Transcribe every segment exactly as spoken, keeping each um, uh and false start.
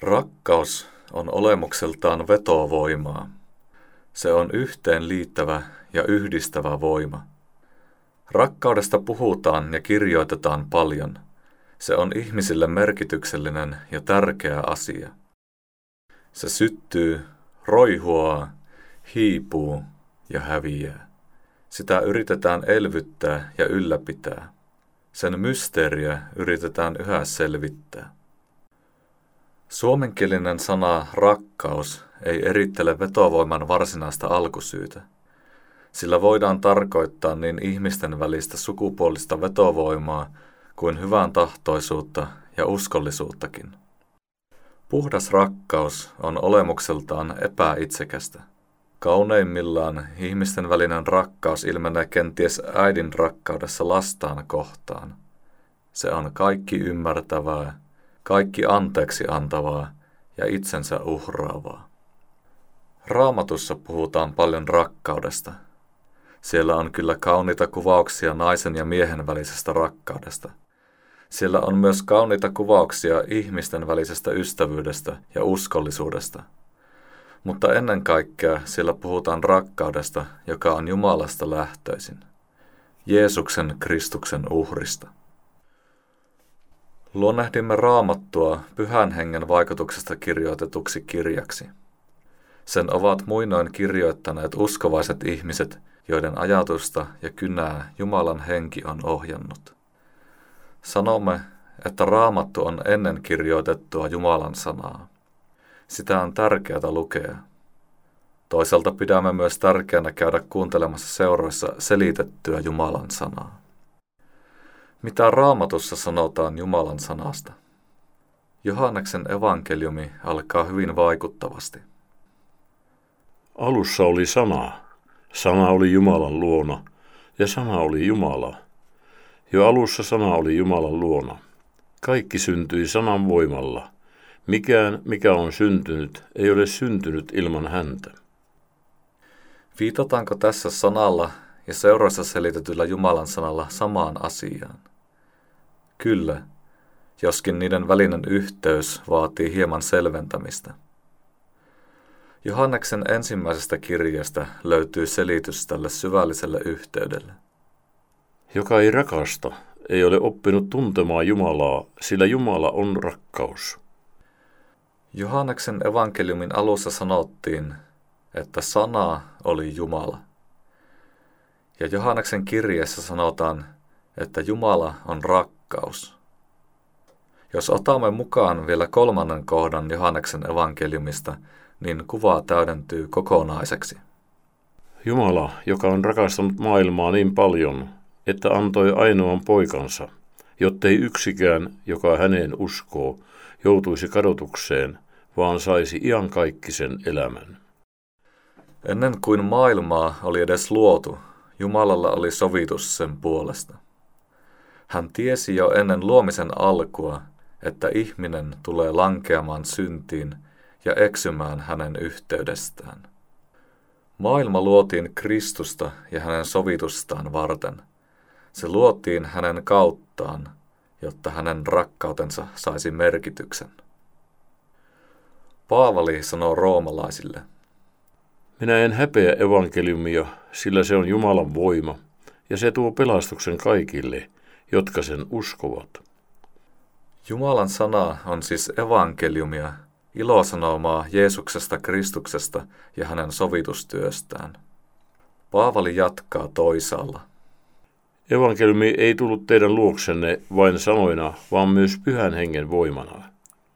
Rakkaus on olemukseltaan vetovoimaa. Se on yhteenliittävä ja yhdistävä voima. Rakkaudesta puhutaan ja kirjoitetaan paljon. Se on ihmisille merkityksellinen ja tärkeä asia. Se syttyy, roihuaa, hiipuu ja häviää. Sitä yritetään elvyttää ja ylläpitää. Sen mysteeriä yritetään yhä selvittää. Suomenkielinen sana rakkaus ei erittele vetovoiman varsinaista alkusyytä. Sillä voidaan tarkoittaa niin ihmisten välistä sukupuolista vetovoimaa kuin hyvän tahtoisuutta ja uskollisuuttakin. Puhdas rakkaus on olemukseltaan epäitsekästä. Kauneimmillaan ihmisten välinen rakkaus ilmenee kenties äidin rakkaudessa lastaan kohtaan. Se on kaikki ymmärtävää, kaikki anteeksi antavaa ja itsensä uhraavaa. Raamatussa puhutaan paljon rakkaudesta. Siellä on kyllä kauniita kuvauksia naisen ja miehen välisestä rakkaudesta. Siellä on myös kauniita kuvauksia ihmisten välisestä ystävyydestä ja uskollisuudesta. Mutta ennen kaikkea siellä puhutaan rakkaudesta, joka on Jumalasta lähtöisin. Jeesuksen Kristuksen uhrista. Luonnehdimme Raamattua Pyhän Hengen vaikutuksesta kirjoitetuksi kirjaksi. Sen ovat muinoin kirjoittaneet uskovaiset ihmiset, joiden ajatusta ja kynää Jumalan henki on ohjannut. Sanomme, että Raamattu on ennen kirjoitettua Jumalan sanaa. Sitä on tärkeää lukea. Toisaalta pidämme myös tärkeänä käydä kuuntelemassa seuroissa selitettyä Jumalan sanaa. Mitä Raamatussa sanotaan Jumalan sanasta? Johanneksen evankeliumi alkaa hyvin vaikuttavasti. Alussa oli sana. Sana oli Jumalan luona, ja sana oli Jumala. Jo alussa sana oli Jumalan luona. Kaikki syntyi sanan voimalla. Mikään, mikä on syntynyt, ei ole syntynyt ilman häntä. Viitataanko tässä sanalla ja seuroissa selitetyllä Jumalan sanalla samaan asiaan? Kyllä, joskin niiden välinen yhteys vaatii hieman selventämistä. Johanneksen ensimmäisestä kirjeestä löytyy selitys tälle syvälliselle yhteydelle. Joka ei rakasta, ei ole oppinut tuntemaan Jumalaa, sillä Jumala on rakkaus. Johanneksen evankeliumin alussa sanottiin, että sana oli Jumala. Ja Johanneksen kirjeessä sanotaan, että Jumala on rakkaus. Jos otamme mukaan vielä kolmannen kohdan Johanneksen evankeliumista, niin kuva täydentyy kokonaiseksi. Jumala, joka on rakastanut maailmaa niin paljon, että antoi ainoan poikansa, jottei yksikään, joka häneen uskoo, joutuisi kadotukseen, vaan saisi iankaikkisen elämän. Ennen kuin maailmaa oli edes luotu, Jumalalla oli sovitus sen puolesta. Hän tiesi jo ennen luomisen alkua, että ihminen tulee lankeamaan syntiin ja eksymään hänen yhteydestään. Maailma luotiin Kristusta ja hänen sovitustaan varten. Se luotiin hänen kauttaan, jotta hänen rakkautensa saisi merkityksen. Paavali sanoo roomalaisille: Minä en häpeä evankeliumia, sillä se on Jumalan voima, ja se tuo pelastuksen kaikille, jotka sen uskovat. Jumalan sana on siis evankeliumia, ilosanomaa Jeesuksesta Kristuksesta ja hänen sovitustyöstään. Paavali jatkaa toisaalla. Evankeliumi ei tullut teidän luoksenne vain sanoina, vaan myös Pyhän Hengen voimana.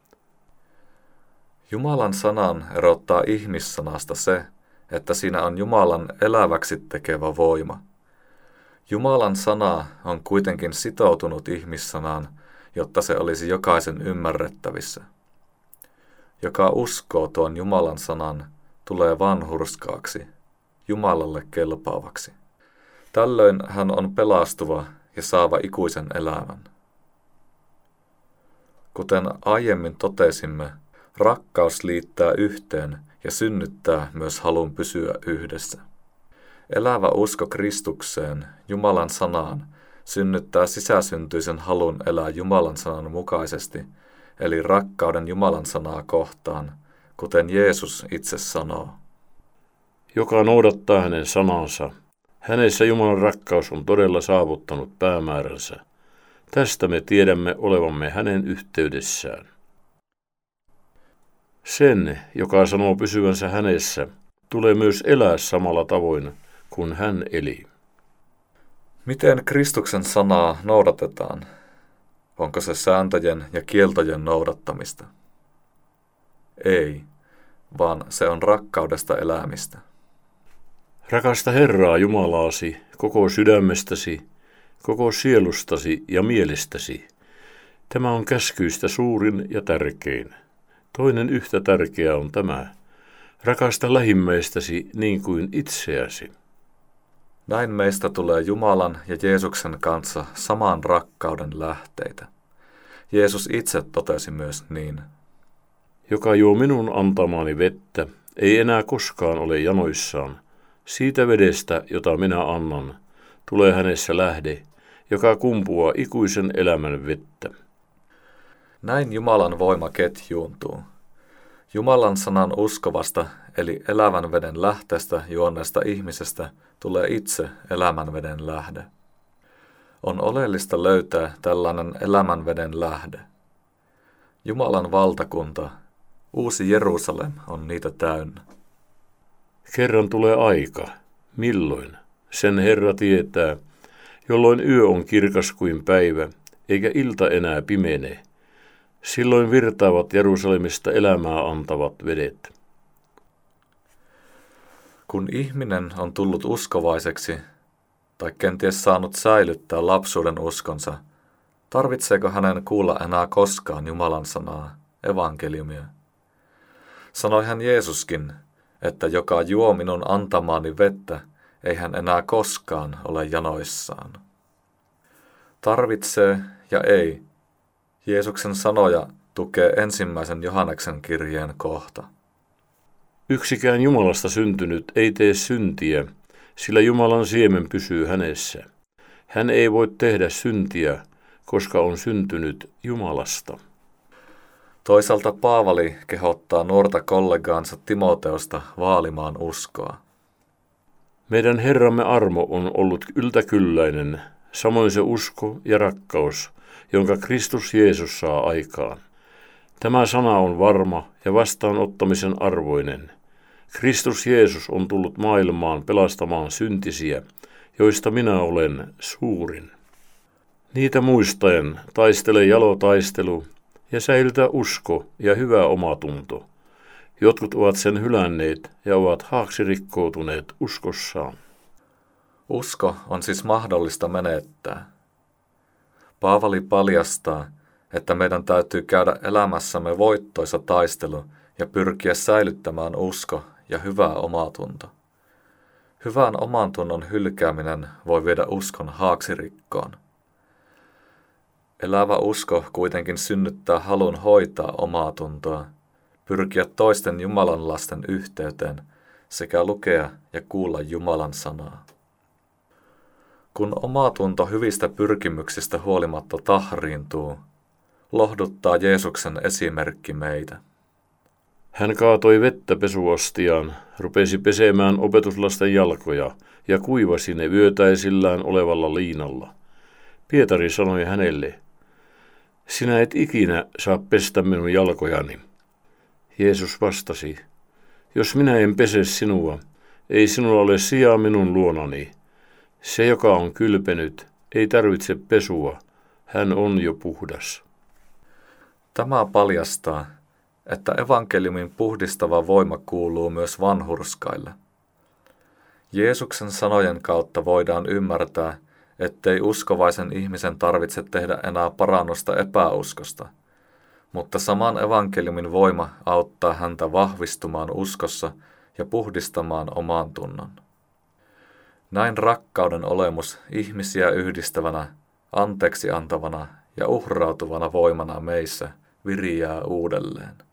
Jumalan sanan erottaa ihmissanasta se, että siinä on Jumalan eläväksi tekevä voima. Jumalan sana on kuitenkin sitoutunut ihmissanaan, jotta se olisi jokaisen ymmärrettävissä. Joka uskoo tuon Jumalan sanan, tulee vanhurskaaksi, Jumalalle kelpaavaksi. Tällöin hän on pelastuva ja saava ikuisen elämän. Kuten aiemmin totesimme, rakkaus liittää yhteen ja synnyttää myös halun pysyä yhdessä. Elävä usko Kristukseen, Jumalan sanaan, synnyttää sisäsyntyisen halun elää Jumalan sanan mukaisesti eli rakkauden Jumalan sanaa kohtaan, kuten Jeesus itse sanoo. Joka noudattaa hänen sanansa, hänessä Jumalan rakkaus on todella saavuttanut päämääränsä. Tästä me tiedämme olevamme hänen yhteydessään. Sen, joka sanoo pysyvänsä hänessä, tulee myös elää samalla tavoin kuin hän eli. Miten Kristuksen sanaa noudatetaan? Onko se sääntöjen ja kieltojen noudattamista? Ei, vaan se on rakkaudesta elämistä. Rakasta Herraa Jumalaasi koko sydämestäsi, koko sielustasi ja mielestäsi. Tämä on käskyistä suurin ja tärkein. Toinen yhtä tärkeä on tämä. Rakasta lähimmäistäsi niin kuin itseäsi. Näin meistä tulee Jumalan ja Jeesuksen kanssa saman rakkauden lähteitä. Jeesus itse totesi myös niin. Joka juo minun antamaani vettä, ei enää koskaan ole janoissaan. Siitä vedestä, jota minä annan, tulee hänessä lähde, joka kumpuaa ikuisen elämän vettä. Näin Jumalan voima ketjuuntuu. Jumalan sanan uskovasta, eli elävän veden lähteestä juonneesta ihmisestä, tulee itse elämän veden lähde. On oleellista löytää tällainen elämän veden lähde. Jumalan valtakunta, uusi Jerusalem, on niitä täynnä. Kerran tulee aika. Milloin? Sen Herra tietää, jolloin yö on kirkas kuin päivä, eikä ilta enää pimene. Silloin virtaavat Jerusalemista elämää antavat vedet. Kun ihminen on tullut uskovaiseksi, tai kenties saanut säilyttää lapsuuden uskonsa, tarvitseeko hänen kuulla enää koskaan Jumalan sanaa, evankeliumia? Sanoihan Jeesuskin, että joka juo minun antamaani vettä, ei hän enää koskaan ole janoissaan. Tarvitsee ja ei. Jeesuksen sanoja tukee ensimmäisen Johanneksen kirjeen kohta. Yksikään Jumalasta syntynyt ei tee syntiä, sillä Jumalan siemen pysyy hänessä. Hän ei voi tehdä syntiä, koska on syntynyt Jumalasta. Toisaalta Paavali kehottaa nuorta kollegaansa Timoteusta vaalimaan uskoa. Meidän Herramme armo on ollut yltäkylläinen, samoin se usko ja rakkaus, jonka Kristus Jeesus saa aikaan. Tämä sana on varma ja vastaanottamisen arvoinen. Kristus Jeesus on tullut maailmaan pelastamaan syntisiä, joista minä olen suurin. Niitä muistaen taistele jalo taistelu ja säilytä usko ja hyvä omatunto. Jotkut ovat sen hylänneet ja ovat haaksirikkoutuneet uskossaan. Usko on siis mahdollista menettää. Paavali paljastaa, että meidän täytyy käydä elämässämme voittoisa taistelu ja pyrkiä säilyttämään usko ja hyvä omatunto. Hyvän omantunnon hylkääminen voi viedä uskon haaksirikkoon. Elävä usko kuitenkin synnyttää halun hoitaa omaa tuntoa, pyrkiä toisten Jumalan lasten yhteyteen sekä lukea ja kuulla Jumalan sanaa. Kun omatunto hyvistä pyrkimyksistä huolimatta tahriintuu, lohduttaa Jeesuksen esimerkki meitä. Hän kaatoi vettä pesuastiaan, rupesi pesemään opetuslasten jalkoja ja kuivasi ne vyötäisillään olevalla liinalla. Pietari sanoi hänelle, sinä et ikinä saa pestä minun jalkojani. Jeesus vastasi, jos minä en pese sinua, ei sinulla ole sijaa minun luonani. Se, joka on kylpenyt, ei tarvitse pesua, hän on jo puhdas. Tämä paljastaa, että evankeliumin puhdistava voima kuuluu myös vanhurskaille. Jeesuksen sanojen kautta voidaan ymmärtää, ettei uskovaisen ihmisen tarvitse tehdä enää parannusta epäuskosta, mutta saman evankeliumin voima auttaa häntä vahvistumaan uskossa ja puhdistamaan oman tunnon. Näin rakkauden olemus ihmisiä yhdistävänä, anteeksi antavana ja uhrautuvana voimana meissä viriää uudelleen.